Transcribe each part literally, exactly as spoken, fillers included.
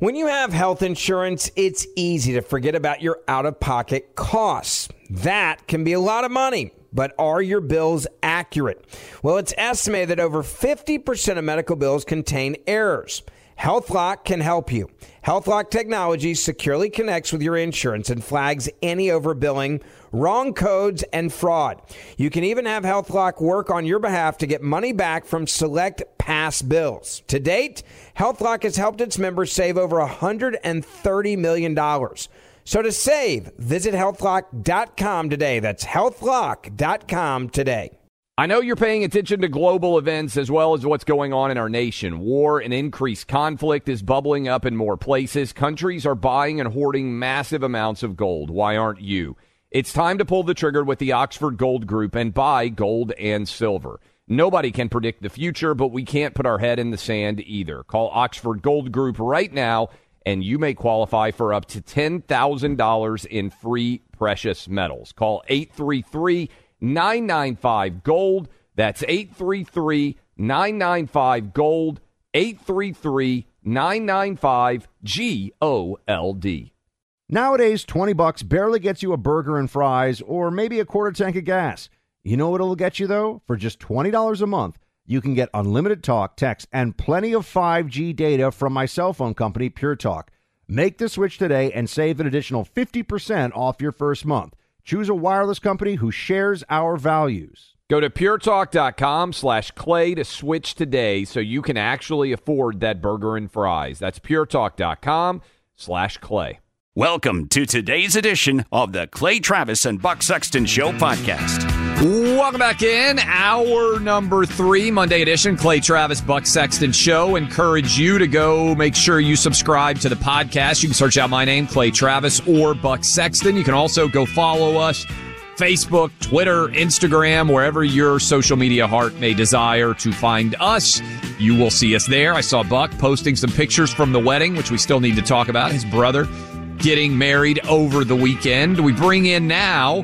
When you have health insurance, it's easy to forget about your out-of-pocket costs. That can be a lot of money, but are your bills accurate? Well, it's estimated that over fifty percent of medical bills contain errors. HealthLock can help you. HealthLock technology securely connects with your insurance and flags any overbilling, wrong codes, and fraud. You can even have HealthLock work on your behalf to get money back from select past bills. To date, HealthLock has helped its members save over one hundred thirty million dollars. So to save, visit health lock dot com today. That's health lock dot com today. I know you're paying attention to global events as well as what's going on in our nation. War and increased conflict is bubbling up in more places. Countries are buying and hoarding massive amounts of gold. Why aren't you? It's time to pull the trigger with the Oxford Gold Group and buy gold and silver. Nobody can predict the future, but we can't put our head in the sand either. Call Oxford Gold Group right now, and you may qualify for up to ten thousand dollars in free precious metals. Call eight three three, nine nine five, gold. That's eight three three, nine nine five, gold, eight three three, nine nine five, G O L D. Nowadays, twenty bucks barely gets you a burger and fries or maybe a quarter tank of gas. You know what it'll get you, though? For just twenty dollars a month, you can get unlimited talk, text, and plenty of five G data from my cell phone company, Pure Talk. Make the switch today and save an additional fifty percent off your first month. Choose a wireless company who shares our values. Go to puretalk.com slash clay to switch today so you can actually afford that burger and fries. That's puretalk.com slash clay. Welcome to today's edition of the Clay Travis and Buck Sexton Show podcast. Welcome back in. Hour number three, Monday edition, Clay Travis, Buck Sexton Show. Encourage you to go make sure you subscribe to the podcast. You can search out my name, Clay Travis or Buck Sexton. You can also go follow us, Facebook, Twitter, Instagram, wherever your social media heart may desire to find us. You will see us there. I saw Buck posting some pictures from the wedding, which we still need to talk about. His brother getting married over the weekend. We bring in now,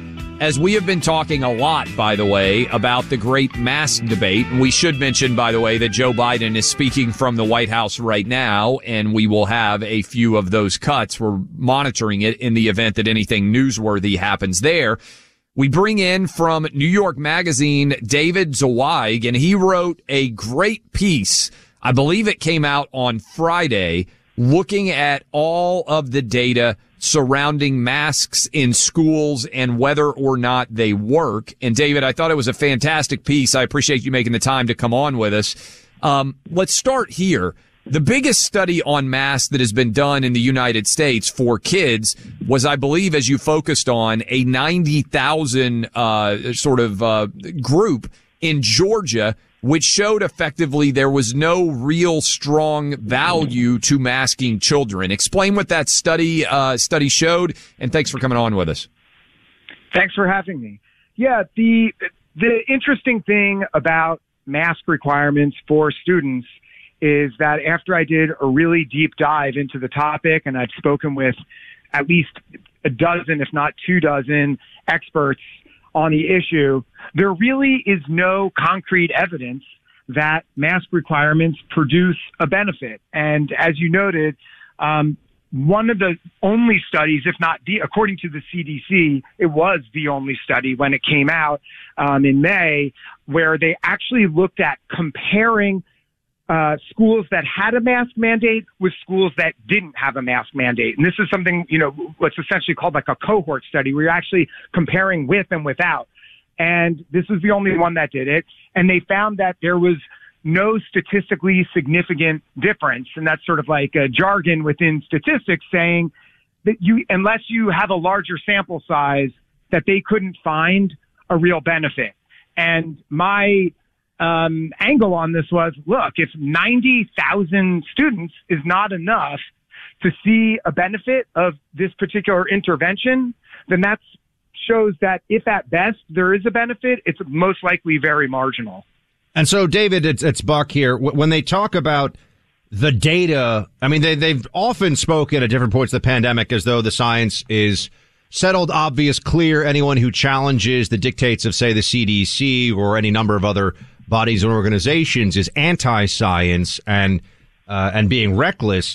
as we have been talking a lot, by the way, about the great mask debate. And we should mention, by the way, that Joe Biden is speaking from the White House right now, and we will have a few of those cuts. We're monitoring it in the event that anything newsworthy happens there. We bring in from New York Magazine, David Zweig, and he wrote a great piece. I believe it came out on Friday, looking at all of the data surrounding masks in schools and whether or not they work. And David, I thought it was a fantastic piece. I appreciate you making the time to come on with us. Um, let's start here. The biggest study on masks that has been done in the United States for kids was, I believe, as you focused on, a ninety thousand uh, sort of uh, group in Georgia, which showed effectively there was no real strong value to masking children. Explain what that study uh, study showed, and thanks for coming on with us. Thanks for having me. Yeah, the the interesting thing about mask requirements for students is that after I did a really deep dive into the topic, and I've spoken with at least a dozen, if not two dozen, experts on the issue, there really is no concrete evidence that mask requirements produce a benefit. And as you noted, um, one of the only studies, if not the, according to the C D C, it was the only study when it came out um, in May, where they actually looked at comparing Uh, schools that had a mask mandate with schools that didn't have a mask mandate. And this is something, you know, what's essentially called like a cohort study, where you're actually comparing with and without. And this is the only one that did it. And they found that there was no statistically significant difference. And that's sort of like a jargon within statistics saying that you, unless you have a larger sample size, that they couldn't find a real benefit. And my Um, angle on this was, look, if ninety thousand students is not enough to see a benefit of this particular intervention, then that shows that if at best there is a benefit, it's most likely very marginal. And so, David, it's, it's Buck here. When they talk about the data, I mean, they, they've often spoken at different points of the pandemic as though the science is settled, obvious, clear. Anyone who challenges the dictates of, say, the C D C or any number of other bodies and organizations is anti-science and uh, and being reckless.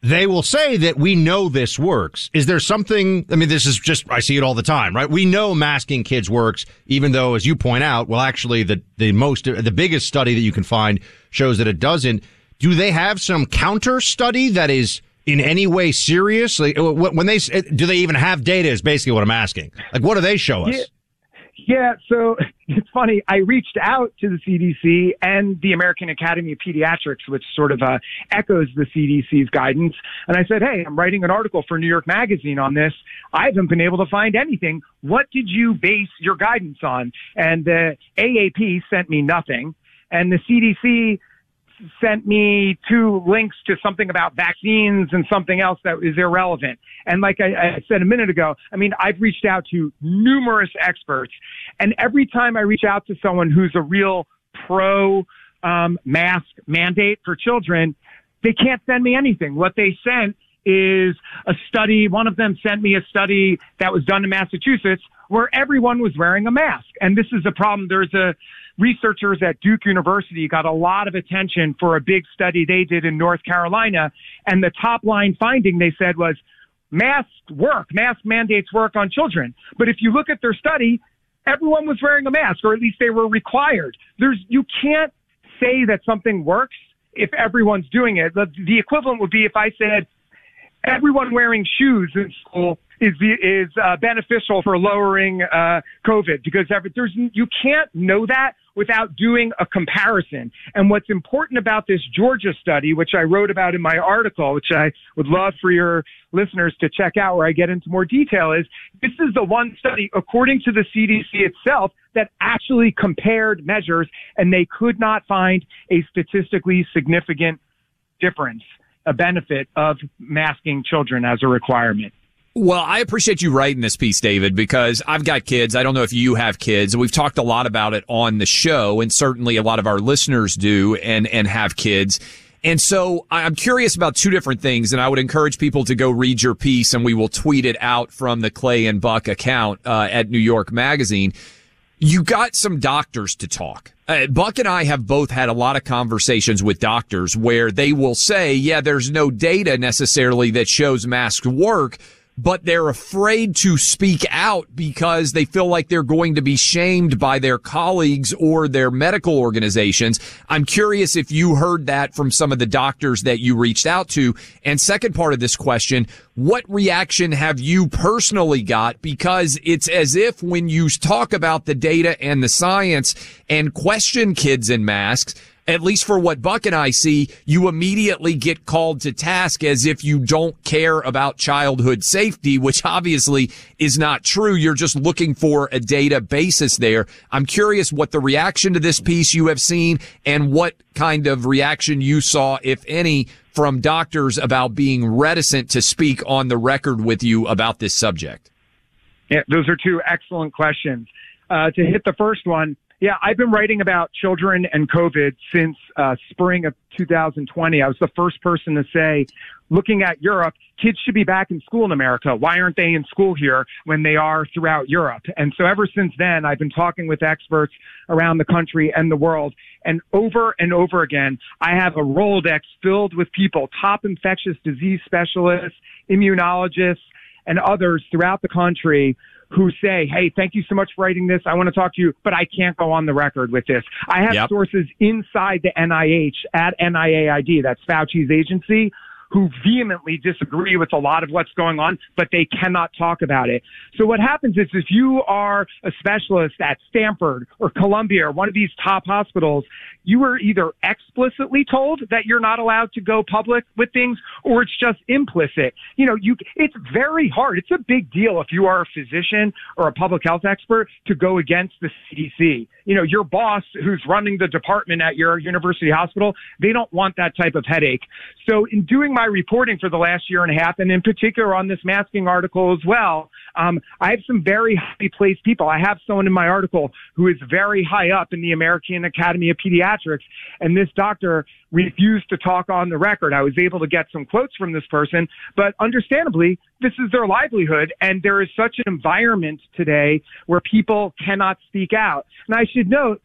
they will say that we know this works. Is there something, I mean, this is just, I see it all the time, right? We know masking kids works, even though, as you point out, well, actually, the, the most, the biggest study that you can find shows that it doesn't. Do they have some counter study that is in any way serious? Like, when they, do they even have data is basically what I'm asking. Like, what do they show us? Yeah. Yeah, so it's funny. I reached out to the C D C and the American Academy of Pediatrics, which sort of uh, echoes the C D C's guidance. And I said, hey, I'm writing an article for New York Magazine on this. I haven't been able to find anything. What did you base your guidance on? And the A A P sent me nothing. And the C D C sent me two links to something about vaccines and something else that is irrelevant. And like I, I said a minute ago, I mean, I've reached out to numerous experts, and every time I reach out to someone who's a real pro um, mask mandate for children, they can't send me anything. What they sent is a study. One of them sent me a study that was done in Massachusetts where everyone was wearing a mask. And this is a problem. There's a researchers at Duke University got a lot of attention for a big study they did in North Carolina. And the top line finding they said was masks work, mask mandates work on children. But if you look at their study, everyone was wearing a mask, or at least they were required. There's, you can't say that something works if everyone's doing it. The, the equivalent would be if I said everyone wearing shoes in school is is uh, beneficial for lowering uh, COVID, because every, there's you can't know that without doing a comparison. And what's important about this Georgia study, which I wrote about in my article, which I would love for your listeners to check out where I get into more detail, is this is the one study, according to the C D C itself, that actually compared measures, and they could not find a statistically significant difference, a benefit of masking children as a requirement. Well, I appreciate you writing this piece, David, because I've got kids. I don't know if you have kids. We've talked a lot about it on the show, and certainly a lot of our listeners do and, and have kids. And so I'm curious about two different things, and I would encourage people to go read your piece, and we will tweet it out from the Clay and Buck account uh, at New York Magazine. You got some doctors to talk. Uh, Buck and I have both had a lot of conversations with doctors where they will say, yeah, there's no data necessarily that shows masks work, but they're afraid to speak out because they feel like they're going to be shamed by their colleagues or their medical organizations. I'm curious if you heard that from some of the doctors that you reached out to. And second part of this question, what reaction have you personally got? Because it's as if when you talk about the data and the science and question kids in masks, at least for what Buck and I see, you immediately get called to task as if you don't care about childhood safety, which obviously is not true. You're just looking for a data basis there. I'm curious what the reaction to this piece you have seen and what kind of reaction you saw, if any, from doctors about being reticent to speak on the record with you about this subject. Yeah, those are two excellent questions. Uh, to hit the first one, yeah, I've been writing about children and COVID since uh, spring of two thousand twenty. I was the first person to say, looking at Europe, kids should be back in school in America. Why aren't they in school here when they are throughout Europe? And so ever since then, I've been talking with experts around the country and the world. And over and over again, I have a Rolodex filled with people, top infectious disease specialists, immunologists, and others throughout the country who say, hey, thank you so much for writing this. I want to talk to you, but I can't go on the record with this. I have yep. sources inside the N I H at N I A I D, that's Fauci's agency, who vehemently disagree with a lot of what's going on, but they cannot talk about it. So what happens is if you are a specialist at Stanford or Columbia or one of these top hospitals, you are either explicitly told that you're not allowed to go public with things, or it's just implicit. You know, you, it's very hard. It's a big deal if you are a physician or a public health expert to go against the C D C. You know, your boss who's running the department at your university hospital, they don't want that type of headache. So in doing my reporting for the last year and a half, and in particular on this masking article as well, um, I have some very highly placed people. I have someone in my article who is very high up in the American Academy of Pediatrics, and this doctor refused to talk on the record. I was able to get some quotes from this person, but understandably, this is their livelihood, and there is such an environment today where people cannot speak out. And I should note that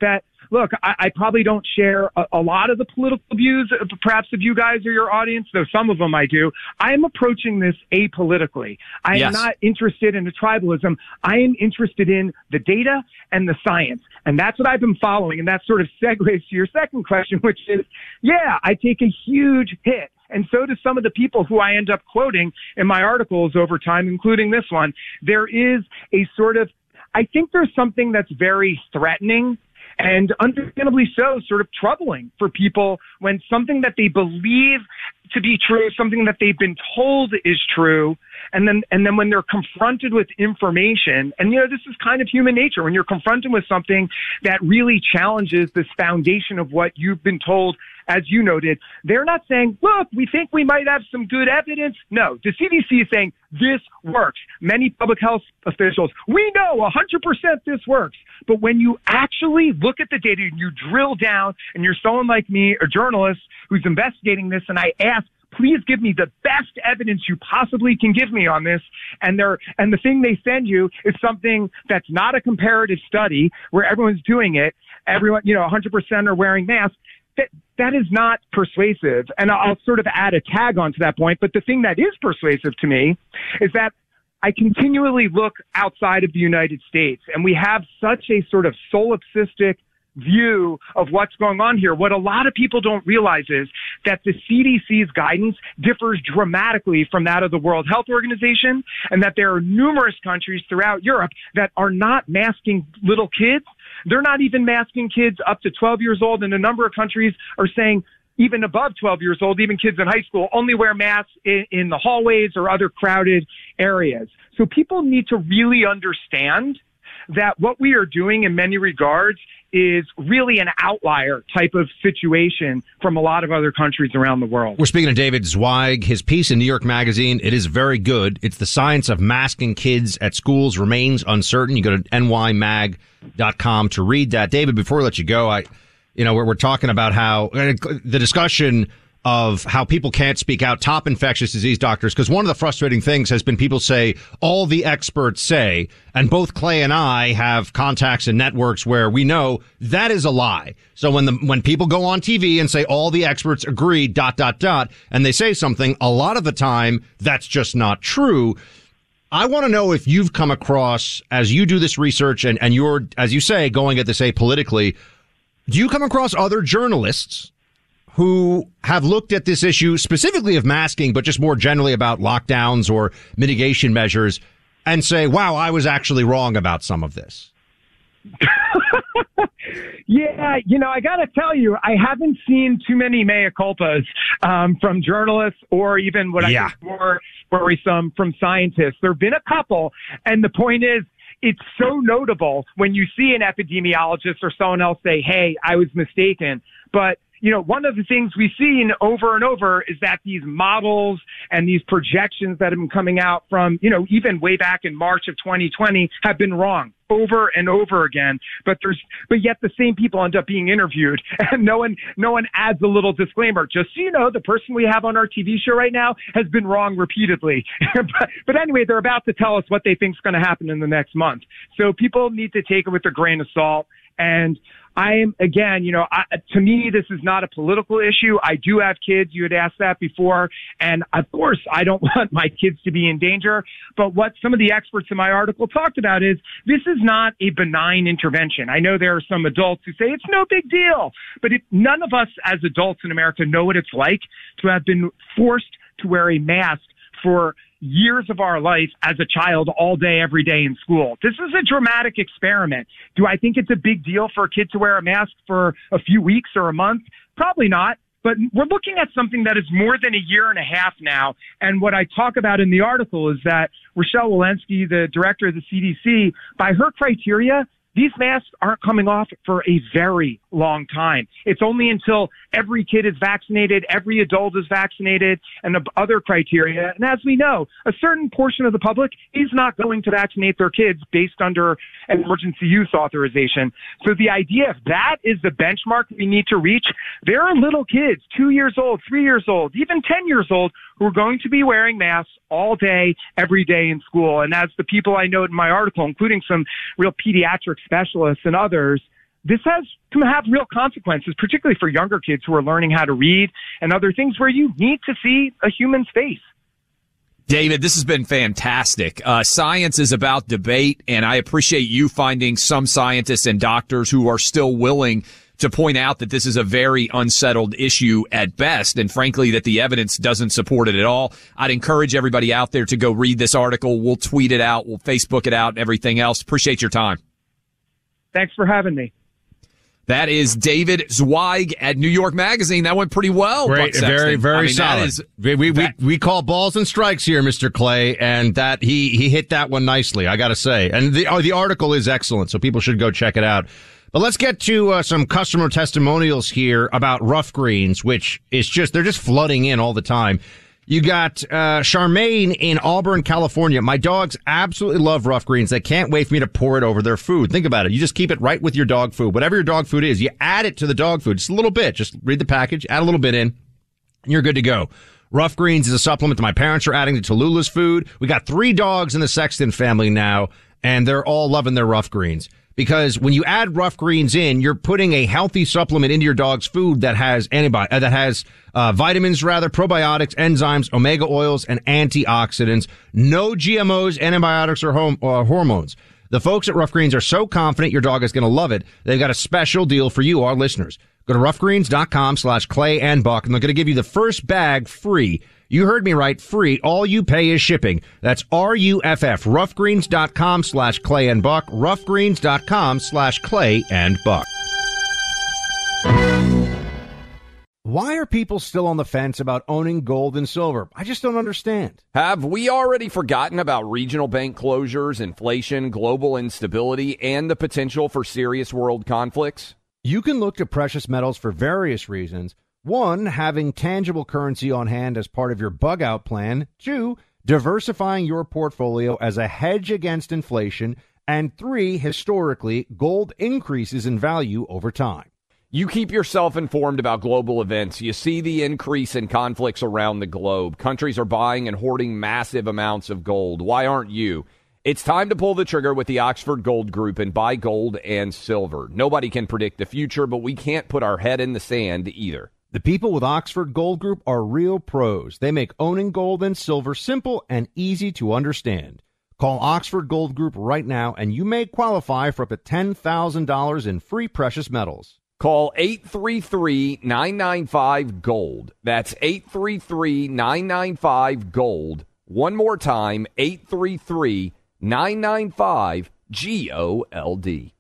look, I, I probably don't share a, a lot of the political views, of, perhaps of you guys or your audience, though some of them I do. I am approaching this apolitically. I Yes. am not interested in the tribalism. I am interested in the data and the science. And that's what I've been following. And that sort of segues to your second question, which is, yeah, I take a huge hit. And so do some of the people who I end up quoting in my articles over time, including this one. There is a sort of, I think there's something that's very threatening and understandably so, sort of troubling for people when something that they believe to be true, something that they've been told is true, and then and then when they're confronted with information, and you know, this is kind of human nature, when you're confronted with something that really challenges this foundation of what you've been told, as you noted, they're not saying, look, we think we might have some good evidence. No, the C D C is saying this works. Many public health officials, we know one hundred percent this works. But when you actually look at the data and you drill down, and you're someone like me, a journalist who's investigating this, and I ask, please give me the best evidence you possibly can give me on this. And they're, and the thing they send you is something that's not a comparative study where everyone's doing it. Everyone, you know, one hundred percent are wearing masks. That, that is not persuasive. And I'll sort of add a tag onto that point. But the thing that is persuasive to me is that I continually look outside of the United States, and we have such a sort of solipsistic view of what's going on here. What a lot of people don't realize is that the C D C's guidance differs dramatically from that of the World Health Organization, and that there are numerous countries throughout Europe that are not masking little kids. They're not even masking kids up to twelve years old, and a number of countries are saying even above twelve years old, even kids in high school, only wear masks in, in the hallways or other crowded areas. So people need to really understand that what we are doing in many regards is really an outlier type of situation from a lot of other countries around the world. We're speaking to David Zweig. His piece in New York Magazine, it is very good. It's The Science of Masking Kids at Schools Remains Uncertain. You go to N Y mag dot com to read that. David, before we let you go, I, you know, we're, we're talking about how uh, the discussion of how people can't speak out, top infectious disease doctors, because one of the frustrating things has been people say, all the experts say, and both Clay and I have contacts and networks where we know that is a lie. So when the when people go on T V and say all the experts agree, dot, dot, dot, and they say something, a lot of the time, that's just not true. I want to know if you've come across, as you do this research and, and you're, as you say, going at this apolitically, do you come across other journalists who have looked at this issue specifically of masking, but just more generally about lockdowns or mitigation measures, and say, wow, I was actually wrong about some of this? Yeah, you know, I got to tell you, I haven't seen too many mea culpas um, from journalists or even what yeah. I think more worrisome from scientists. There have been a couple, and the point is, it's so notable when you see an epidemiologist or someone else say, hey, I was mistaken. But you know, one of the things we've seen over and over is that these models and these projections that have been coming out from, you know, even way back in March of twenty twenty have been wrong over and over again. But there's, but yet the same people end up being interviewed, and no one, no one adds a little disclaimer. Just so you know, the person we have on our T V show right now has been wrong repeatedly. but, but anyway, they're about to tell us what they think is going to happen in the next month. So people need to take it with a grain of salt. And I am, again, you know, I, to me, this is not a political issue. I do have kids. You had asked that before. And of course, I don't want my kids to be in danger. But what some of the experts in my article talked about is this is not a benign intervention. I know there are some adults who say it's no big deal. But it, none of us as adults in America know what it's like to have been forced to wear a mask for years of our life as a child, all day, every day in school. This is a dramatic experiment. Do I think it's a big deal for a kid to wear a mask for a few weeks or a month? Probably not. But we're looking at something that is more than a year and a half now. And what I talk about in the article is that Rochelle Walensky, the director of the C D C, by her criteria, these masks aren't coming off for a very long time. It's only until every kid is vaccinated, every adult is vaccinated, and the other criteria. And as we know, a certain portion of the public is not going to vaccinate their kids based under an emergency use authorization. So the idea, if that is the benchmark we need to reach, there are little kids, two years old, three years old, even ten years old, who are going to be wearing masks all day, every day in school. And as the people I note in my article, including some real pediatric specialists and others, this has can have real consequences, particularly for younger kids who are learning how to read and other things where you need to see a human's face. David, this has been fantastic. Uh, science is about debate, and I appreciate you finding some scientists and doctors who are still willing to point out that this is a very unsettled issue at best, and frankly, that the evidence doesn't support it at all. I'd encourage everybody out there to go read this article. We'll tweet it out. We'll Facebook it out and everything else. Appreciate your time. Thanks for having me. That is David Zweig at New York Magazine. That went pretty well. Great, very, very I mean, solid. Is, we we, that, we we call balls and strikes here, Mister Clay, and that he he hit that one nicely, I got to say. And the oh, the article is excellent, so people should go check it out. But let's get to uh, some customer testimonials here about Rough Greens, which is just they're just flooding in all the time. You got uh Charmaine in Auburn, California. My dogs absolutely love Rough Greens. They can't wait for me to pour it over their food. Think about it. You just keep it right with your dog food. Whatever your dog food is, you add it to the dog food. Just a little bit. Just read the package, add a little bit in, and you're good to go. Rough Greens is a supplement that my parents are adding to Tallulah's food. We got three dogs in the Sexton family now, and they're all loving their Rough Greens. Because when you add Rough Greens in, you're putting a healthy supplement into your dog's food that has antibi- uh, that has uh, vitamins, rather, probiotics, enzymes, omega oils, and antioxidants. No G M Os, antibiotics, or, home, or hormones. The folks at Rough Greens are so confident your dog is going to love it. They've got a special deal for you, our listeners. Go to roughgreens.com slash Clay and Buck, and they're going to give you the first bag free. You heard me right, free. All you pay is shipping. That's R U F F, roughgreens.com slash Clay and Buck, roughgreens.com slash Clay and Buck. Why are people still on the fence about owning gold and silver? I just don't understand. Have we already forgotten about regional bank closures, inflation, global instability, and the potential for serious world conflicts? You can look to precious metals for various reasons. One, having tangible currency on hand as part of your bug-out plan. Two, diversifying your portfolio as a hedge against inflation. And three, historically, gold increases in value over time. You keep yourself informed about global events. You see the increase in conflicts around the globe. Countries are buying and hoarding massive amounts of gold. Why aren't you? It's time to pull the trigger with the Oxford Gold Group and buy gold and silver. Nobody can predict the future, but we can't put our head in the sand either. The people with Oxford Gold Group are real pros. They make owning gold and silver simple and easy to understand. Call Oxford Gold Group right now, and you may qualify for up to ten thousand dollars in free precious metals. Call eight three three, nine nine five, GOLD. That's eight three three, nine nine five, GOLD. One more time, eight three three, nine nine five, G O L D.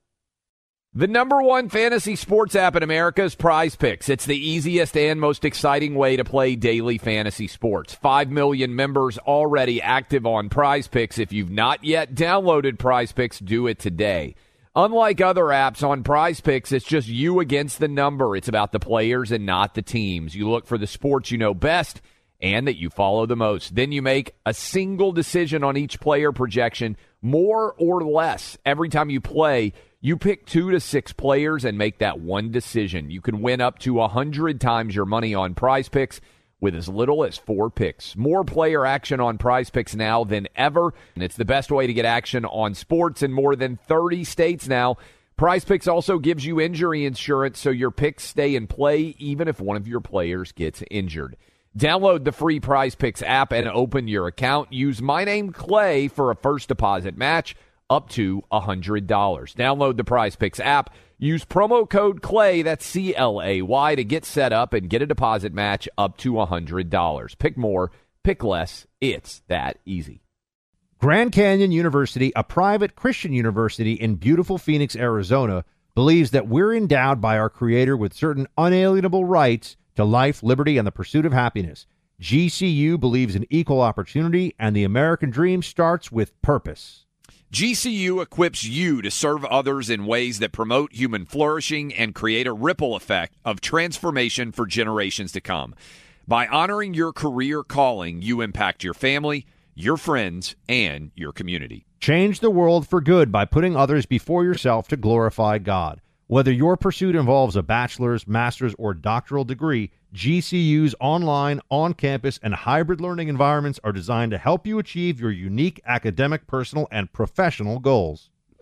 The number one fantasy sports app in America is Prize Picks. It's the easiest and most exciting way to play daily fantasy sports. Five million members already active on Prize Picks. If you've not yet downloaded Prize Picks, do it today. Unlike other apps, on Prize Picks, it's just you against the number. It's about the players and not the teams. You look for the sports you know best and that you follow the most. Then you make a single decision on each player projection, more or less. Every time you play, you pick two to six players and make that one decision. You can win up to one hundred times your money on Prize Picks with as little as four picks. More player action on Prize Picks now than ever, and it's the best way to get action on sports in more than thirty states now. Prize Picks also gives you injury insurance, so your picks stay in play even if one of your players gets injured. Download the free Prize Picks app and open your account. Use my name, Clay, for a first deposit match up to one hundred dollars. Download the Prize Picks app. Use promo code CLAY, that's C L A Y, to get set up and get a deposit match up to one hundred dollars. Pick more, pick less. It's that easy. Grand Canyon University, a private Christian university in beautiful Phoenix, Arizona, believes that we're endowed by our Creator with certain unalienable rights to life, liberty, and the pursuit of happiness. G C U believes in equal opportunity, and the American dream starts with purpose. G C U equips you to serve others in ways that promote human flourishing and create a ripple effect of transformation for generations to come. By honoring your career calling, you impact your family, your friends, and your community. Change the world for good by putting others before yourself to glorify God. Whether your pursuit involves a bachelor's, master's, or doctoral degree, G C U's online, on-campus, and hybrid learning environments are designed to help you achieve your unique academic, personal, and professional goals.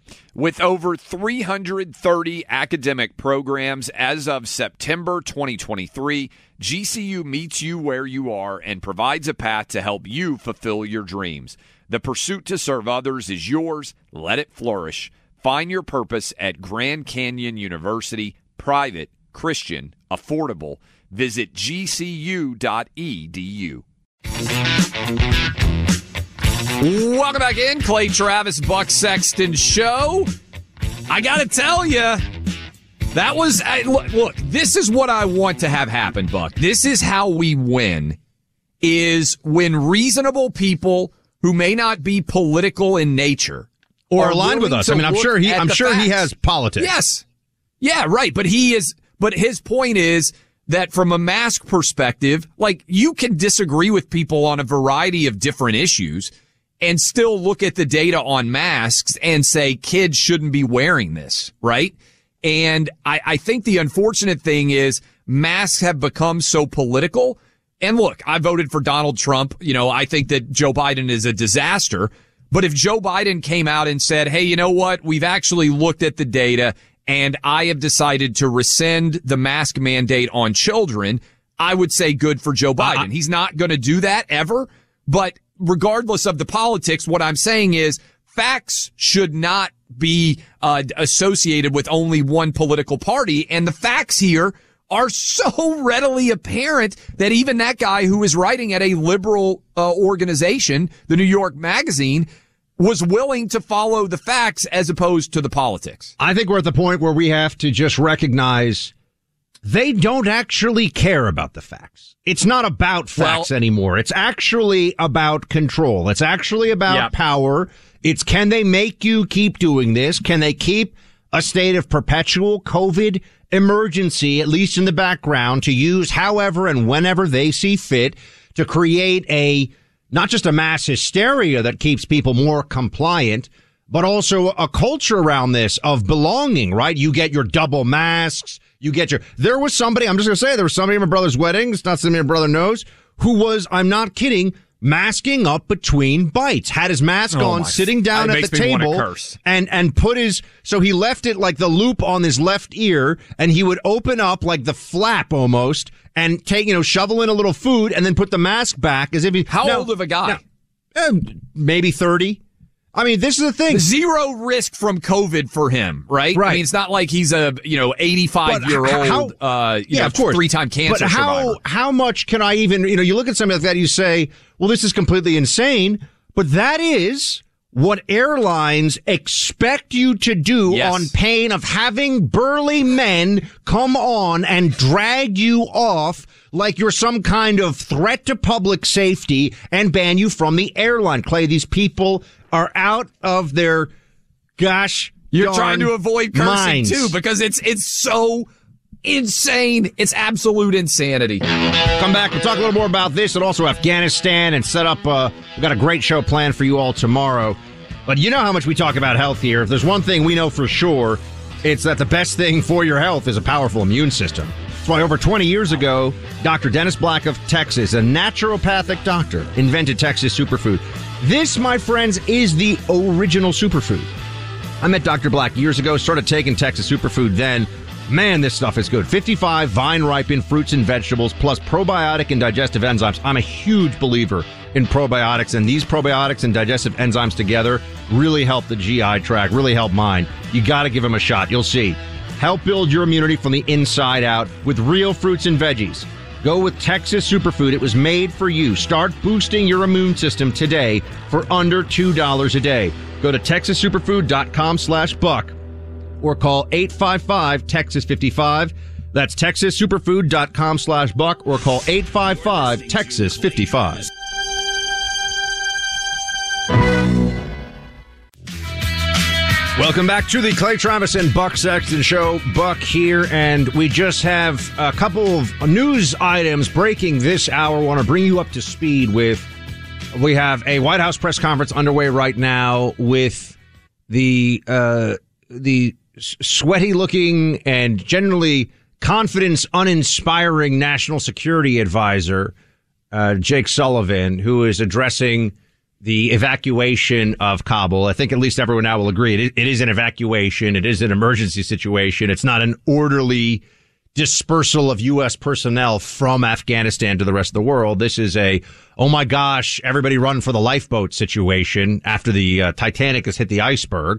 With over three hundred thirty academic programs as of September twenty twenty-three, G C U meets you where you are and provides a path to help you fulfill your dreams. The pursuit to serve others is yours. Let it flourish. Find your purpose at Grand Canyon University. Private, Christian, affordable. Visit G C U dot E D U. Welcome back in. Clay Travis, Buck Sexton Show. I got to tell you, that was, I, look, look, this is what I want to have happen, Buck. This is how we win, is when reasonable people who may not be political in nature or aligned with us. I mean, I'm sure he, I'm sure he has politics. Yes. Yeah, right. But he is, but his point is that from a mask perspective, like, you can disagree with people on a variety of different issues and still look at the data on masks and say kids shouldn't be wearing this, right? And I, I think the unfortunate thing is masks have become so political. And look, I voted for Donald Trump. You know, I think that Joe Biden is a disaster. But if Joe Biden came out and said, hey, you know what? We've actually looked at the data and I have decided to rescind the mask mandate on children, I would say good for Joe Biden. Uh, He's not going to do that ever. But regardless of the politics, what I'm saying is facts should not be uh, associated with only one political party. And the facts here are so readily apparent that even that guy who is writing at a liberal uh, organization, the New York Magazine, was willing to follow the facts as opposed to the politics. I think we're at the point where we have to just recognize they don't actually care about the facts. It's not about facts well, anymore. It's actually about control. It's actually about yep. power. It's can they make you keep doing this? Can they keep a state of perpetual COVID emergency, at least in the background, to use however and whenever they see fit to create a, not just a mass hysteria that keeps people more compliant, but also a culture around this of belonging, right? You get your double masks. You get your, there was somebody, I'm just going to say, there was somebody at my brother's wedding, it's not somebody my brother knows, who was, I'm not kidding, masking up between bites, had his mask oh on, my, sitting down at the table, and, and put his, so he left it like the loop on his left ear, and he would open up like the flap almost, and take, you know, shovel in a little food, and then put the mask back as if he, how now, old of a guy? Now, eh, maybe thirty. I mean, this is the thing. Zero risk from COVID for him, right? Right. I mean, it's not like he's a, you know, eighty-five-year-old, uh, you yeah, know, of course. three-time cancer but how, survivor. How much can I even, you know, you look at something like that, you say, well, this is completely insane, but that is what airlines expect you to do yes. on pain of having burly men come on and drag you off like you're some kind of threat to public safety and ban you from the airline. Clay, these people are out of their gosh You're trying to avoid cursing minds. too, because it's it's so insane. It's absolute insanity. Come back. We'll talk a little more about this and also Afghanistan and set up. Uh, we've got a great show planned for you all tomorrow. But you know how much we talk about health here. If there's one thing we know for sure, it's that the best thing for your health is a powerful immune system. That's why over twenty years ago, Doctor Dennis Black of Texas, a naturopathic doctor, invented Texas Superfood. This, my friends, is the original superfood. I met Doctor Black years ago, started taking Texas Superfood then. Man, this stuff is good. fifty-five vine-ripened fruits and vegetables, plus probiotic and digestive enzymes. I'm a huge believer in probiotics, and these probiotics and digestive enzymes together really help the G I tract, really help mine. You got to give them a shot. You'll see. Help build your immunity from the inside out with real fruits and veggies. Go with Texas Superfood. It was made for you. Start boosting your immune system today for under two dollars a day. Go to texas superfood dot com slash buck or call eight five five Texas fifty-five. That's texas superfood dot com slash buck or call eight five five Texas fifty-five. Welcome back to the Clay Travis and Buck Sexton Show. Buck here, and we just have a couple of news items breaking this hour. I want to bring you up to speed with, we have a White House press conference underway right now with the uh, the sweaty-looking and generally confidence-uninspiring National Security Advisor, uh, Jake Sullivan, who is addressing the evacuation of Kabul. I think at least everyone now will agree it, it is an evacuation. It is an emergency situation. It's not an orderly dispersal of U S personnel from Afghanistan to the rest of the world. This is a, oh my gosh, everybody run for the lifeboat situation after the uh, Titanic has hit the iceberg.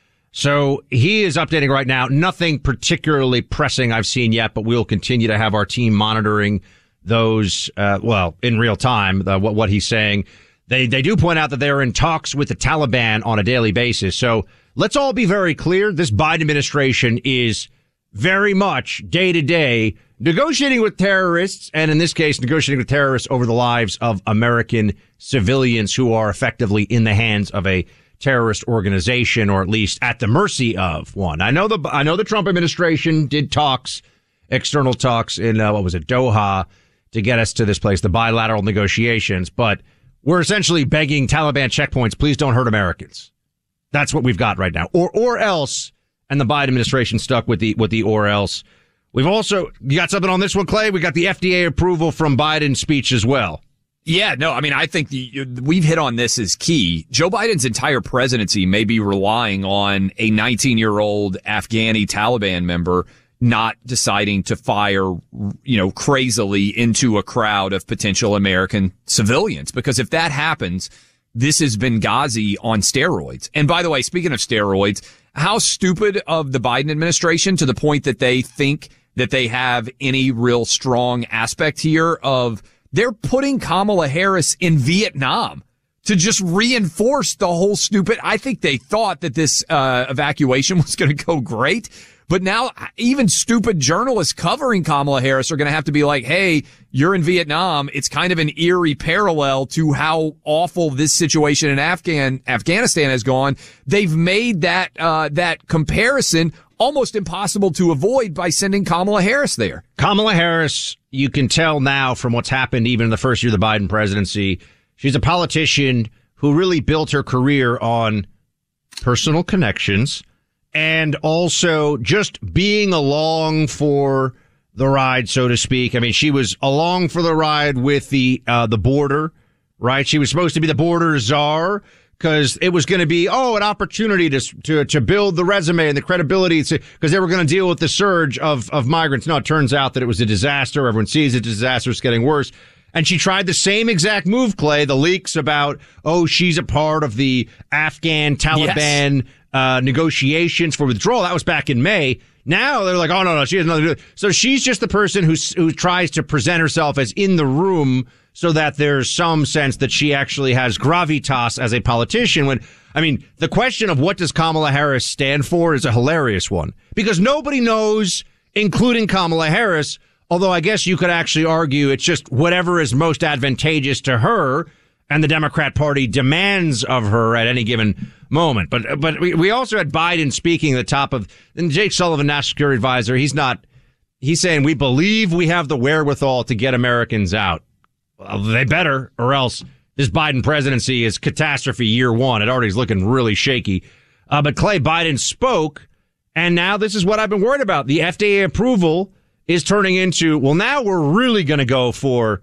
So he is updating right now. Nothing particularly pressing I've seen yet, but we'll continue to have our team monitoring those, uh, well, in real time, the, what, what he's saying. They, they do point out that they're in talks with the Taliban on a daily basis. So let's all be very clear. This Biden administration is very much day to day negotiating with terrorists, and in this case, negotiating with terrorists over the lives of American civilians who are effectively in the hands of a terrorist organization, or at least at the mercy of one. I know the I know the Trump administration did talks, external talks in uh, what was it, Doha, to get us to this place, the bilateral negotiations, but we're essentially begging Taliban checkpoints, please don't hurt Americans. That's what we've got right now. Or or else, and the Biden administration stuck with the with the or else. We've also, you got something on this one, Clay? We got the F D A approval from Biden's speech as well. Yeah, no, I mean, I think the, we've hit on this as key. Joe Biden's entire presidency may be relying on a nineteen-year-old Afghani Taliban member not deciding to fire, you know, crazily into a crowd of potential American civilians. Because if that happens, this is Benghazi on steroids. And by the way, speaking of steroids, how stupid of the Biden administration to the point that they think that they have any real strong aspect here of they're putting Kamala Harris in Vietnam to just reinforce the whole stupid. I think they thought that this uh, evacuation was going to go great. But now even stupid journalists covering Kamala Harris are going to have to be like, hey, you're in Vietnam. It's kind of an eerie parallel to how awful this situation in Afghan Afghanistan has gone. They've made that uh that comparison almost impossible to avoid by sending Kamala Harris there. Kamala Harris, you can tell now from what's happened even in the first year of the Biden presidency, she's a politician who really built her career on personal connections and also just being along for the ride, so to speak. I mean, she was along for the ride with the uh, the border, right? She was supposed to be the border czar because it was going to be, oh, an opportunity to to to build the resume and the credibility because they were going to deal with the surge of of migrants. No, it turns out that it was a disaster. Everyone sees a disaster. It's getting worse. And she tried the same exact move, Clay, the leaks about, oh, she's a part of the Afghan Taliban yes. uh, negotiations for withdrawal. That was back in May. Now they're like, oh, no, no, she has nothing to do with it. So she's just the person who, who tries to present herself as in the room so that there's some sense that she actually has gravitas as a politician. When, I mean, the question of what does Kamala Harris stand for is a hilarious one because nobody knows, including Kamala Harris. Although I guess you could actually argue it's just whatever is most advantageous to her and the Democrat Party demands of her at any given moment. But but we, we also had Biden speaking at the top of, and Jake Sullivan, national security advisor, he's not, he's saying we believe we have the wherewithal to get Americans out. Well, they better, or else this Biden presidency is catastrophe year one. It already is looking really shaky. Uh, but Clay, Biden spoke, and now this is what I've been worried about. The F D A approval is turning into, well, now we're really going to go for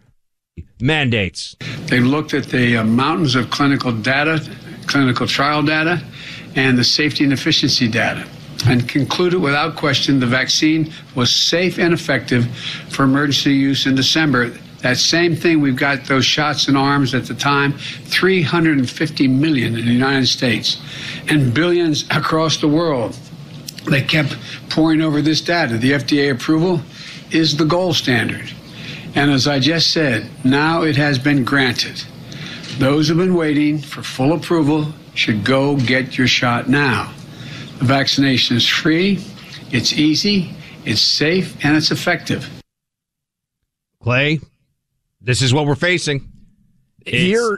mandates. They've looked at the uh, mountains of clinical data, clinical trial data, and the safety and efficiency data, and concluded without question the vaccine was safe and effective for emergency use in December. That same thing, we've got those shots in arms at the time, three hundred fifty million in the United States and billions across the world. They kept pouring over this data. The F D A approval is the gold standard. And as I just said, now it has been granted. Those who've been waiting for full approval should go get your shot now. The vaccination is free, it's easy, it's safe, and it's effective. Clay, this is what we're facing. Here,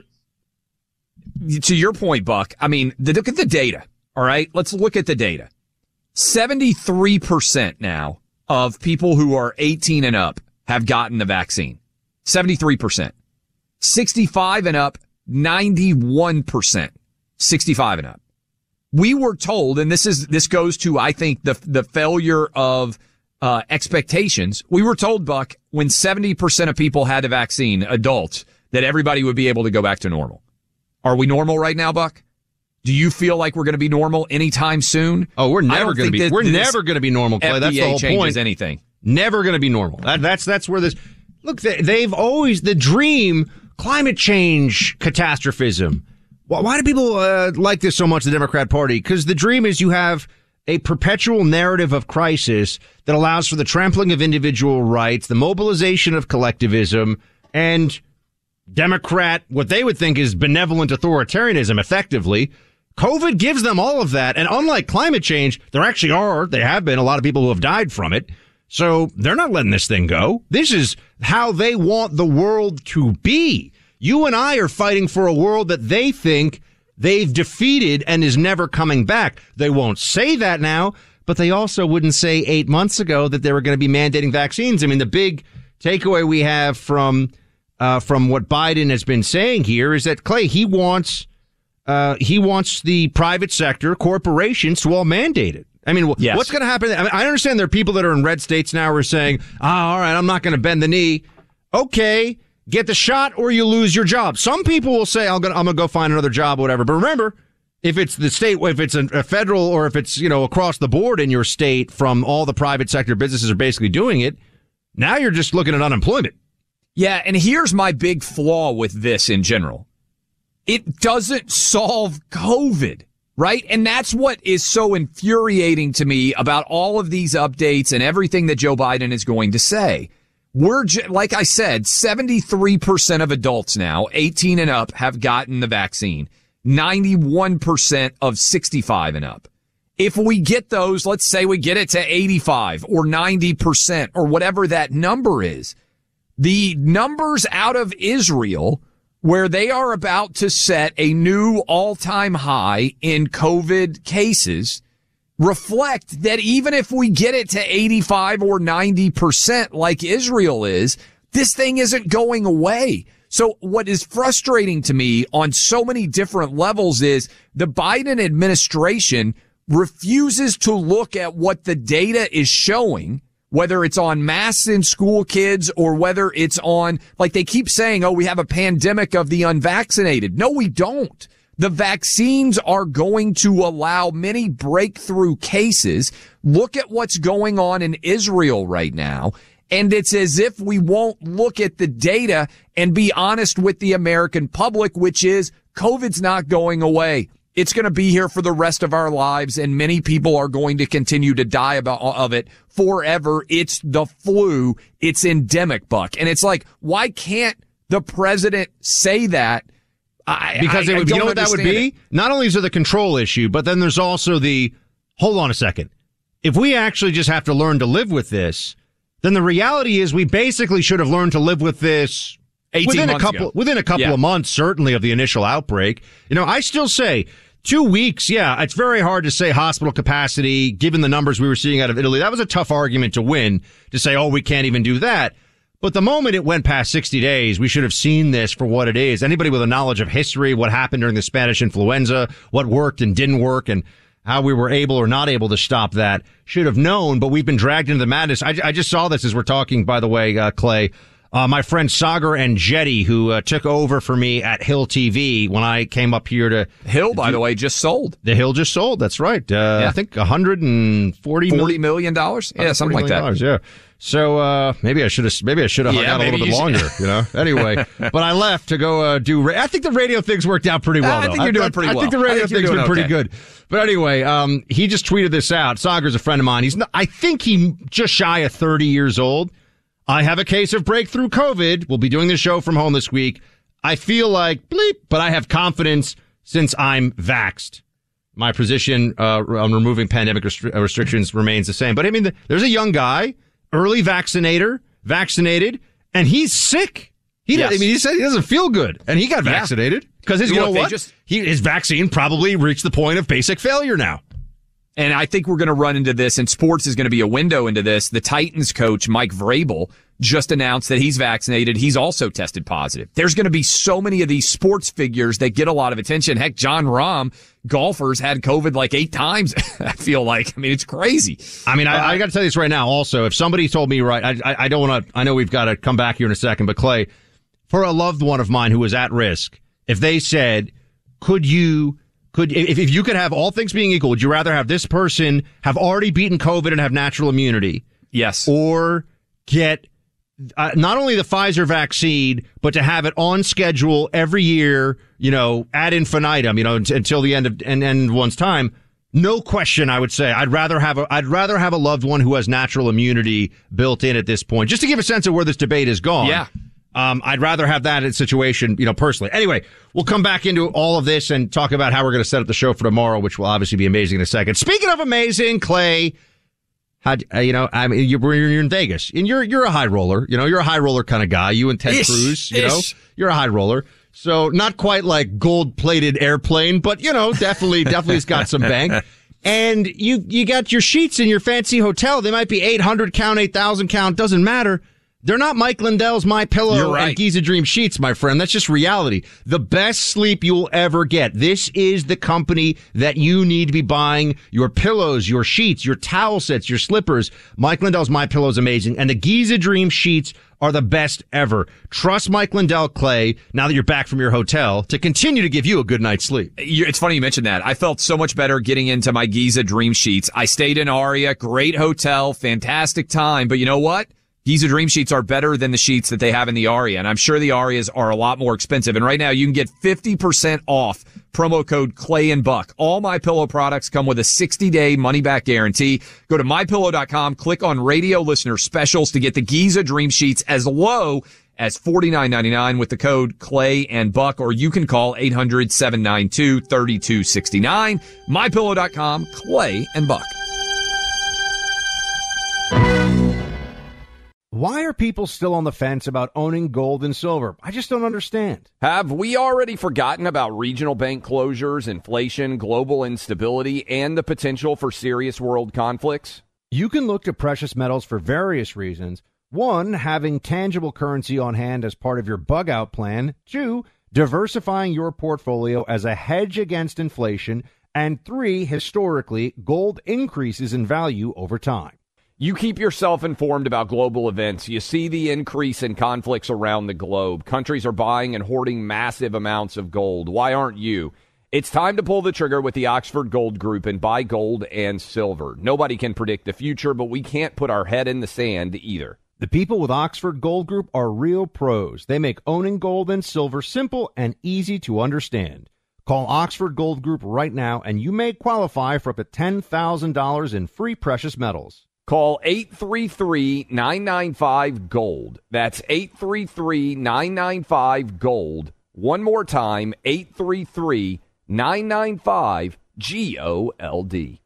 to your point, Buck, I mean, look at the data, all right? Let's look at the data. seventy-three percent now of people who are eighteen and up have gotten the vaccine. seventy-three percent. sixty-five and up, ninety-one percent. sixty-five and up. We were told, and this is, this goes to, I think, the, the failure of, uh, expectations. We were told, Buck, when seventy percent of people had the vaccine, adults, that everybody would be able to go back to normal. Are we normal right now, Buck? Do you feel like we're going to be normal anytime soon? Oh, we're never going to be. We're never going to be normal, Clay. F D A that's the whole changes point. Anything. Never going to be normal. That, that's that's where this. Look, they, they've always the dream climate change catastrophism. Why, why do people uh, like this so much? The Democrat Party, because the dream is you have a perpetual narrative of crisis that allows for the trampling of individual rights, the mobilization of collectivism, and Democrat what they would think is benevolent authoritarianism. Effectively. COVID gives them all of that. And unlike climate change, there actually are, there have been a lot of people who have died from it. So they're not letting this thing go. This is how they want the world to be. You and I are fighting for a world that they think they've defeated and is never coming back. They won't say that now, but they also wouldn't say eight months ago that they were going to be mandating vaccines. I mean, the big takeaway we have from, uh, from what Biden has been saying here is that, Clay, he wants Uh, he wants the private sector, corporations, to all mandate it. I mean, yes. What's going to happen? I mean, I understand there are people that are in red states now who are saying, ah, all right, I'm not going to bend the knee. Okay, get the shot or you lose your job. Some people will say, I'm going to go find another job, whatever. But remember, if it's the state, if it's a, a federal or if it's, you know, across the board in your state from all the private sector businesses are basically doing it, now you're just looking at unemployment. Yeah, and here's my big flaw with this in general. It doesn't solve COVID, right? And that's what is so infuriating to me about all of these updates and everything that Joe Biden is going to say. We're, like I said, seventy-three percent of adults now, eighteen and up, have gotten the vaccine. ninety-one percent of sixty-five and up. If we get those, let's say we get it to eighty-five or ninety percent or whatever that number is, the numbers out of Israel where they are about to set a new all-time high in COVID cases, reflect that even if we get it to eighty-five or ninety percent like Israel is, this thing isn't going away. So what is frustrating to me on so many different levels is the Biden administration refuses to look at what the data is showing, whether it's on masks in school kids or whether it's on, like they keep saying, oh, we have a pandemic of the unvaccinated. No, we don't. The vaccines are going to allow many breakthrough cases. Look at what's going on in Israel right now. And it's as if we won't look at the data and be honest with the American public, which is COVID's not going away. It's going to be here for the rest of our lives, and many people are going to continue to die about, of it forever. It's the flu. It's endemic, Buck. And it's like, why can't the president say that? I, because I, it would, I you know what that would be? It. Not only is there the control issue, but then there's also the, hold on a second. If we actually just have to learn to live with this, then the reality is we basically should have learned to live with this within a couple, ago. within a couple yeah. of months, certainly, of the initial outbreak. You know, I still say two weeks. Yeah, it's very hard to say hospital capacity, given the numbers we were seeing out of Italy. That was a tough argument to win, to say, oh, we can't even do that. But the moment it went past sixty days, we should have seen this for what it is. Anybody with a knowledge of history, what happened during the Spanish influenza, what worked and didn't work, and how we were able or not able to stop that, should have known. But we've been dragged into the madness. I, I just saw this as we're talking, by the way, uh, Clay. Uh, my friend Sagar and Jetty, who uh, took over for me at Hill T V when I came up here to Hill, by the way, just sold. The Hill just sold. That's right. Uh, yeah. I think one hundred forty million dollars. Yeah, something like that. Yeah. So uh, maybe I should have maybe I should have yeah, hung out a little bit longer. You know. Anyway, but I left to go uh, do. Ra- I think the radio thing's worked out pretty well. I though. think you're doing pretty I, well. I think the radio think thing's been pretty okay. good. But anyway, um, he just tweeted this out. Sagar's a friend of mine. He's not, I think he's just shy of thirty years old. I have a case of breakthrough COVID. We'll be doing the show from home this week. I feel like bleep, but I have confidence since I'm vaxxed. My position uh, on removing pandemic restri- restrictions remains the same. But I mean, the, there's a young guy, early vaccinator, vaccinated, and he's sick. He, yes. I mean, he said he doesn't feel good, and he got yeah. vaccinated because his, you Look, know what? Just, he, his vaccine probably reached the point of basic failure now. And I think we're going to run into this, and sports is going to be a window into this. The Titans coach, Mike Vrabel, just announced that he's vaccinated. He's also tested positive. There's going to be so many of these sports figures that get a lot of attention. Heck, John Rahm, golfers, had COVID like eight times, I feel like. I mean, it's crazy. I mean, I, uh, I got to tell you this right now also. If somebody told me, right, I, I, I don't want to, I know we've got to come back here in a second, but Clay, for a loved one of mine who was at risk, if they said, could you, could if, if you could have all things being equal, would you rather have this person have already beaten COVID and have natural immunity? Yes. Or get uh, not only the Pfizer vaccine, but to have it on schedule every year, you know, ad infinitum, you know, t- until the end of and end one's time. No question, I would say I'd rather have a I'd rather have a loved one who has natural immunity built in at this point, just to give a sense of where this debate has gone. Yeah. Um, I'd rather have that in situation, you know, personally. Anyway, we'll come back into all of this and talk about how we're going to set up the show for tomorrow, which will obviously be amazing in a second. Speaking of amazing, Clay, how, uh, you know, I mean, you're, you're in Vegas, and you're you're a high roller. You know, you're a high roller kind of guy. You and Ted Ish, Cruz, you ish. know, you're a high roller. So not quite like gold-plated airplane, but, you know, definitely, definitely it's got some bank. And you, you got your sheets in your fancy hotel. They might be eight hundred count, eight thousand count, doesn't matter. They're not Mike Lindell's MyPillow right. and Giza Dream sheets, my friend. That's just reality. The best sleep you'll ever get. This is the company that you need to be buying your pillows, your sheets, your towel sets, your slippers. Mike Lindell's MyPillow is amazing, and the Giza Dream sheets are the best ever. Trust Mike Lindell, Clay, now that you're back from your hotel, to continue to give you a good night's sleep. It's funny you mentioned that. I felt so much better getting into my Giza Dream sheets. I stayed in Aria, great hotel, fantastic time, but you know what? Giza Dream sheets are better than the sheets that they have in the Aria, and I'm sure the Arias are a lot more expensive. And right now, you can get fifty percent off. Promo code Clay and Buck. All MyPillow products come with a sixty-day money-back guarantee. Go to my pillow dot com, click on radio listener specials to get the Giza Dream sheets as low as forty-nine ninety-nine with the code Clay and Buck, or you can call eight hundred, seven nine two, three two six nine. my pillow dot com, Clay and Buck. Why are people still on the fence about owning gold and silver? I just don't understand. Have we already forgotten about regional bank closures, inflation, global instability, and the potential for serious world conflicts? You can look to precious metals for various reasons. One, having tangible currency on hand as part of your bug-out plan. Two, diversifying your portfolio as a hedge against inflation. And three, historically, gold increases in value over time. You keep yourself informed about global events. You see the increase in conflicts around the globe. Countries are buying and hoarding massive amounts of gold. Why aren't you? It's time to pull the trigger with the Oxford Gold Group and buy gold and silver. Nobody can predict the future, but we can't put our head in the sand either. The people with Oxford Gold Group are real pros. They make owning gold and silver simple and easy to understand. Call Oxford Gold Group right now, and you may qualify for up to ten thousand dollars in free precious metals. Call eight three three, nine nine five, GOLD. That's eight three three, nine nine five, GOLD. One more time, eight three three, nine nine five, G O L D.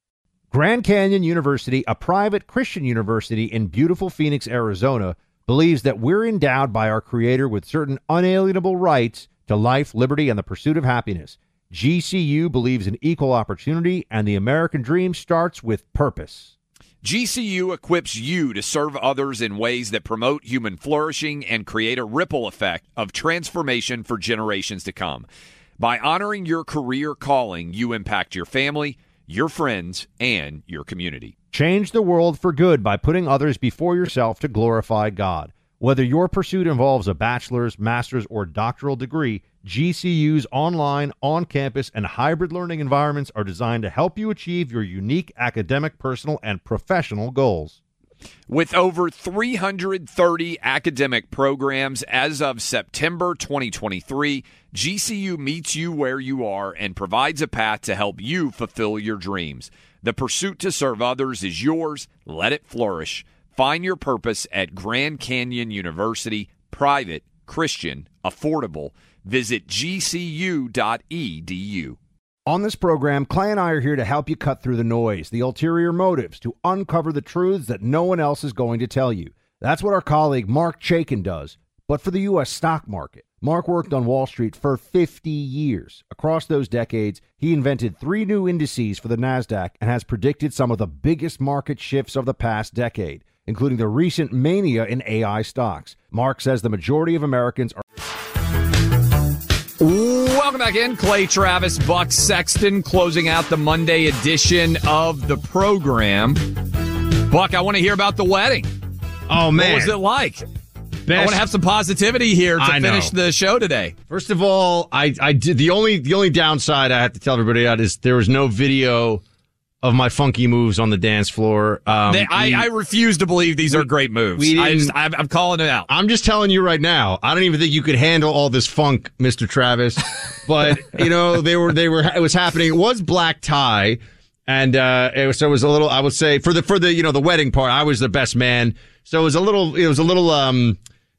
Grand Canyon University, a private Christian university in beautiful Phoenix, Arizona, believes that we're endowed by our Creator with certain unalienable rights to life, liberty, and the pursuit of happiness. G C U believes in equal opportunity, and the American dream starts with purpose. G C U equips you to serve others in ways that promote human flourishing and create a ripple effect of transformation for generations to come. By honoring your career calling, you impact your family, your friends, and your community. Change the world for good by putting others before yourself to glorify God. Whether your pursuit involves a bachelor's, master's, or doctoral degree, G C U's online, on-campus, and hybrid learning environments are designed to help you achieve your unique academic, personal, and professional goals. With over three hundred thirty academic programs as of September twenty twenty-three, G C U meets you where you are and provides a path to help you fulfill your dreams. The pursuit to serve others is yours. Let it flourish. Find your purpose at Grand Canyon University, private, Christian, affordable. Visit G C U dot E D U. On this program, Clay and I are here to help you cut through the noise, the ulterior motives, to uncover the truths that no one else is going to tell you. That's what our colleague Mark Chaikin does, but for the U S stock market. Mark worked on Wall Street for fifty years. Across those decades, he invented three new indices for the NASDAQ and has predicted some of the biggest market shifts of the past decade, including the recent mania in A I stocks. Mark says the majority of Americans are... Welcome back in. Clay Travis, Buck Sexton, closing out the Monday edition of the program. Buck, I want to hear about the wedding. Oh, man. What was it like? I want to have some positivity here to I finish know. the show today. First of all, I, I did the only the only downside I have to tell everybody about is there was no video of my funky moves on the dance floor. Um, They, I, we- I refuse to believe these we- are great moves. we I didn't- just, I'm, I'm calling it out. I'm just telling you right now. I don't even think you could handle all this funk, Mister Travis. But you know, they were they were it was happening. It was black tie, and uh, it was, so it was a little. I would say for the for the you know the wedding part, I was the best man. So it was a little. It was a little. Um,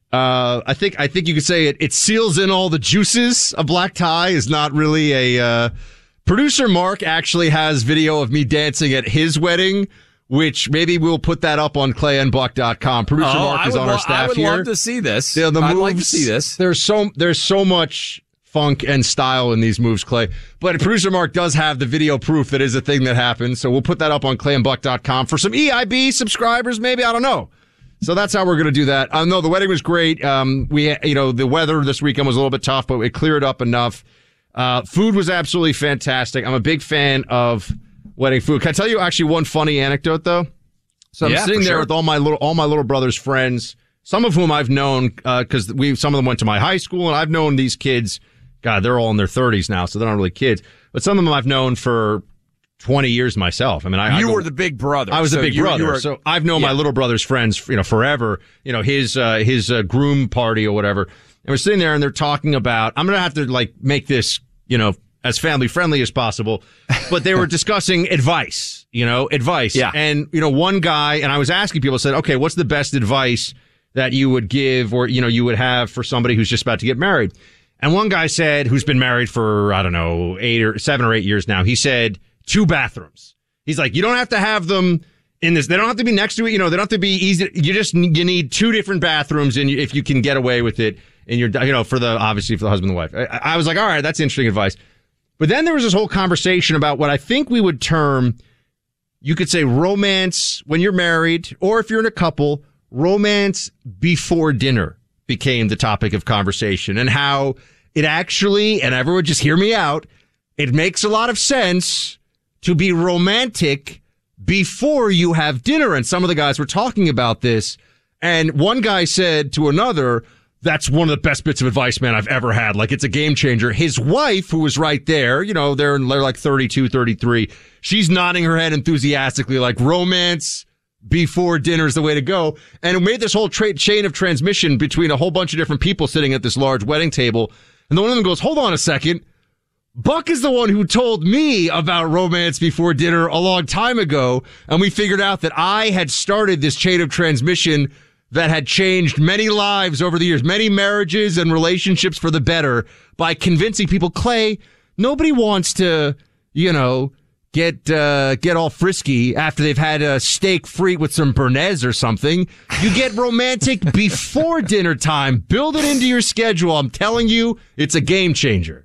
uh, I think I think you could say it. It seals in all the juices. A black tie is not really a. Uh, Producer Mark actually has video of me dancing at his wedding, which maybe we'll put that up on clay and buck dot com. Producer oh, Mark I is would on lo- our staff I would here. love to see this. The, the I'd moves, like to see this. There's so there's so much funk and style in these moves, Clay. But Producer Mark does have the video proof that is a thing that happened. So we'll put that up on clay and buck dot com for some E I B subscribers, maybe. I don't know. So that's how we're going to do that. Uh, no, the wedding was great. Um, we, you know, the weather this weekend was a little bit tough, but it cleared up enough. Uh, food was absolutely fantastic. I'm a big fan of wedding food. Can I tell you actually one funny anecdote though? So I'm Yeah, sitting for there sure. with all my little, all my little brother's friends, some of whom I've known, uh, cause we, some of them went to my high school and I've known these kids. God, they're all in their thirties now, so they're not really kids, but some of them I've known for twenty years myself. I mean, I, you I go, were the big brother. I was so the big you, brother. You were, so I've known yeah. my little brother's friends, you know, forever, you know, his, uh, his, uh, groom party or whatever. And we're sitting there and they're talking about, I'm going to have to like make this, you know, as family friendly as possible, but they were discussing advice, you know, advice. Yeah. And, you know, one guy, and I was asking people, said, okay, what's the best advice that you would give or, you know, you would have for somebody who's just about to get married? And one guy said, who's been married for, I don't know, eight or seven or eight years now, he said, two bathrooms. He's like, you don't have to have them in this. They don't have to be next to it. You know, they don't have to be easy. You just, you need two different bathrooms and if you can get away with it and you're, you know, for the, obviously for the husband and wife. I, I was like, all right, that's interesting advice. But then there was this whole conversation about what I think we would term, you could say romance when you're married, or if you're in a couple, romance before dinner became the topic of conversation and how it actually, and everyone just hear me out, it makes a lot of sense to be romantic before you have dinner. And some of the guys were talking about this. And one guy said to another, that's one of the best bits of advice, man, I've ever had. Like, it's a game changer. His wife, who was right there, you know, they're, they're like thirty-two, thirty-three. She's nodding her head enthusiastically, like romance before dinner is the way to go. And it made this whole tra- chain of transmission between a whole bunch of different people sitting at this large wedding table. And the one of them goes, hold on a second. Buck is the one who told me about romance before dinner a long time ago. And we figured out that I had started this chain of transmission that had changed many lives over the years, many marriages and relationships for the better by convincing people, Clay, nobody wants to, you know, get uh, get all frisky after they've had a steak frite with some Béarnaise or something. You get romantic before dinner time. Build it into your schedule. I'm telling you, it's a game changer.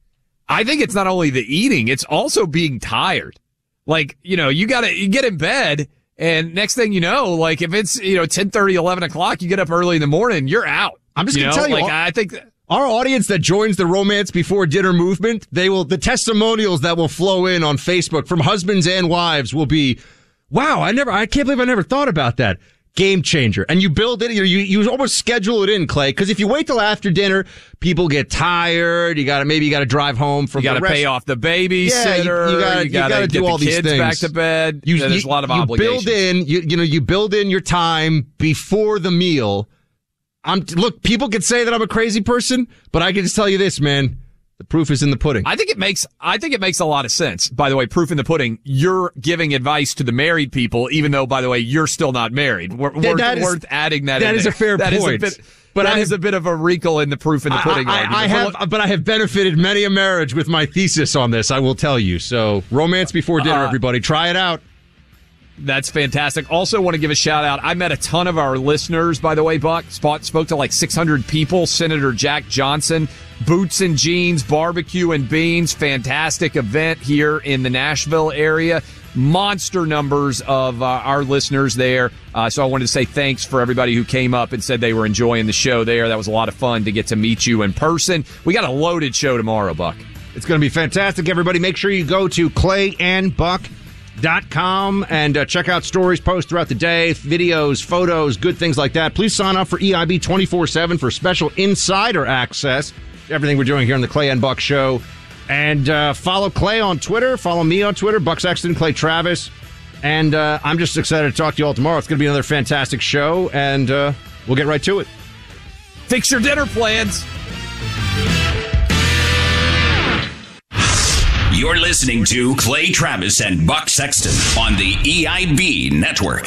I think it's not only the eating, it's also being tired. Like, you know, you gotta, you get in bed and next thing you know, like if it's, you know, ten thirty, eleven o'clock, you get up early in the morning, you're out. I'm just you going to know? tell you. Like, all, I think our audience that joins the romance before dinner movement, they will, the testimonials that will flow in on Facebook from husbands and wives will be, wow, I never, I can't believe I never thought about that. Game changer. And you build it, you you, you almost schedule it in, Clay, because if you wait till after dinner, people get tired. You got to, maybe you got to drive home from you got to the rest- pay off the babysitter. Yeah, you, you got you got to do get all the these kids things. back to bed. You, There's you, a lot of you obligations. build in, you, you know, you build in your time before the meal. I'm look, people could say that I'm a crazy person, but I can just tell you this, man. The proof is in the pudding. I think it makes I think it makes a lot of sense. By the way, proof in the pudding. You're giving advice to the married people, even though, by the way, you're still not married. We're, That- worth, that is- worth adding that. that in is there. a fair That is point. a bit, But that I is have- a bit of a wrinkle in the proof in the pudding I, argument. I, I have, But look, but I have benefited many a marriage with my thesis on this. I will tell you. So, romance before dinner, Uh, everybody, try it out. That's fantastic. Also want to give a shout out. I met a ton of our listeners, by the way, Buck. Spot, spoke to like six hundred people. Senator Jack Johnson, Boots and Jeans, Barbecue and Beans. Fantastic event here in the Nashville area. Monster numbers of uh, our listeners there. Uh, so I wanted to say thanks for everybody who came up and said they were enjoying the show there. That was a lot of fun to get to meet you in person. We got a loaded show tomorrow, Buck. It's going to be fantastic, everybody. Make sure you go to clay and buck dot com and uh, check out stories, posts throughout the day, videos, photos, good things like that. Please sign up for E I B twenty-four seven for special insider access to everything we're doing here on the Clay and Buck Show. And uh, follow Clay on Twitter. Follow me on Twitter, Buck Sexton, Clay Travis. And uh, I'm just excited to talk to you all tomorrow. It's going to be another fantastic show, and uh, we'll get right to it. Fix your dinner plans. You're listening to Clay Travis and Buck Sexton on the E I B Network.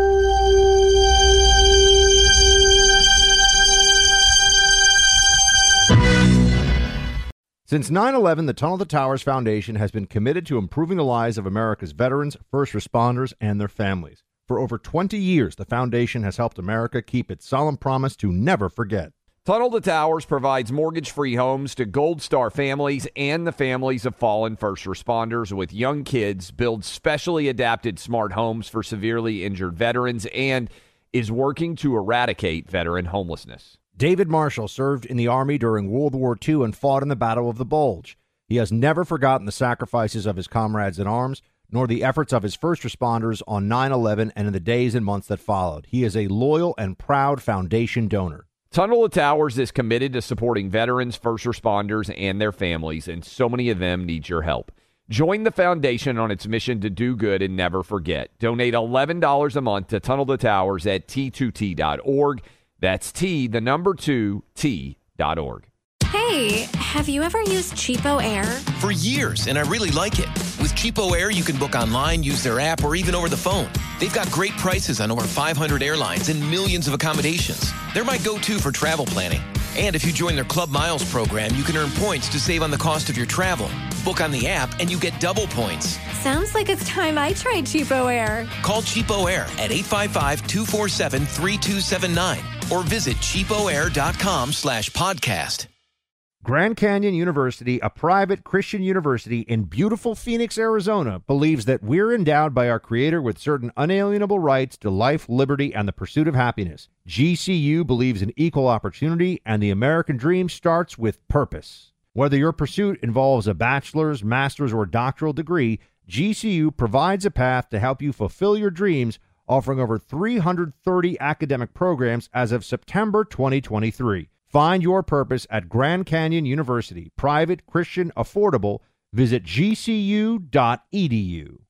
Since nine eleven, the Tunnel to Towers Foundation has been committed to improving the lives of America's veterans, first responders, and their families. For over twenty years, the foundation has helped America keep its solemn promise to never forget. Tunnel to Towers provides mortgage-free homes to Gold Star families and the families of fallen first responders with young kids, builds specially adapted smart homes for severely injured veterans, and is working to eradicate veteran homelessness. David Marshall served in the Army during World War Two and fought in the Battle of the Bulge. He has never forgotten the sacrifices of his comrades in arms, nor the efforts of his first responders on nine eleven and in the days and months that followed. He is a loyal and proud foundation donor. Tunnel to Towers is committed to supporting veterans, first responders, and their families, and so many of them need your help. Join the foundation on its mission to do good and never forget. Donate eleven dollars a month to Tunnel to Towers at T two T dot org. That's T, the number two, T dot org. Hey, have you ever used Cheapo Air? For years, and I really like it. With Cheapo Air, you can book online, use their app, or even over the phone. They've got great prices on over five hundred airlines and millions of accommodations. They're my go-to for travel planning. And if you join their Club Miles program, you can earn points to save on the cost of your travel. Book on the app, and you get double points. Sounds like it's time I tried Cheapo Air. Call Cheapo Air at eight five five, two four seven, three two seven nine or visit cheapoair.com slash podcast. Grand Canyon University, a private Christian university in beautiful Phoenix, Arizona, believes that we're endowed by our Creator with certain unalienable rights to life, liberty, and the pursuit of happiness. G C U believes in equal opportunity, and the American dream starts with purpose. Whether your pursuit involves a bachelor's, master's, or doctoral degree, G C U provides a path to help you fulfill your dreams, offering over three hundred thirty academic programs as of September twenty twenty-three. Find your purpose at Grand Canyon University. Private, Christian, affordable. Visit G C U dot E D U.